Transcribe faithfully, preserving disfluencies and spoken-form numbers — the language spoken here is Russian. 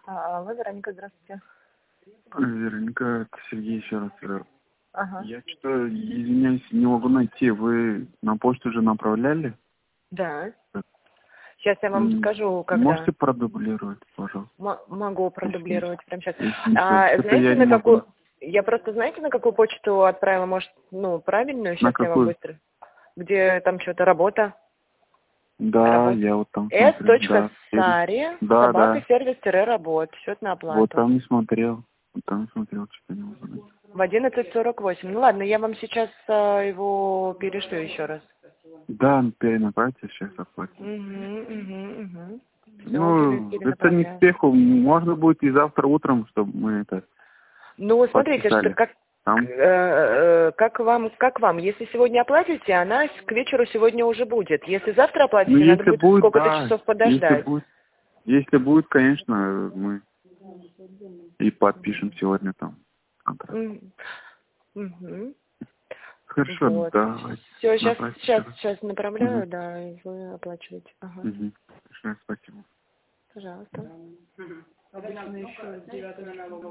А, алло, Вероника, здравствуйте. Вероника, это Сергей еще раз. Ага. Я что-то, извиняюсь, не могу найти. Вы на почту уже направляли? Да. Сейчас я вам скажу, когда. Можете продублировать, пожалуйста? М- могу продублировать прямо сейчас. Если не А, что-то знаете, я на не какую... могу. Я просто, знаете, на какую почту отправила, может, ну, правильную? На Сейчас я вам какую? быстро. Где там что-то работа? Да, Работа. я вот там с смотрю. точка сари Да, собака да. сервис работ. Счет на Вот оплату. там не смотрел. Вот там не смотрел, что-то не могу найти. В одиннадцать сорок восемь. Ну ладно, я вам сейчас а, его перешлю еще раз. Да, перенаправьте, сейчас оплатим. Угу, угу, угу. Все, Ну, это не к перенаправляю. спеху. Можно будет и завтра утром, чтобы мы это Ну, смотрите, что подписали. как, Там? э, э, как вам, как вам. Если сегодня оплатите, она к вечеру сегодня уже будет. Если завтра оплатите, Ну, надо если будет будет, сколько-то да. часов Если подождать. будет, если будет, конечно, мы и подпишем сегодня там контракт. М, мгм. Хорошо, Вот. давайте. Все, сейчас, Направьте еще сейчас, раз. сейчас направляю, Угу. да, и вы оплачиваете. Ага. Угу. Хорошо, спасибо. Пожалуйста.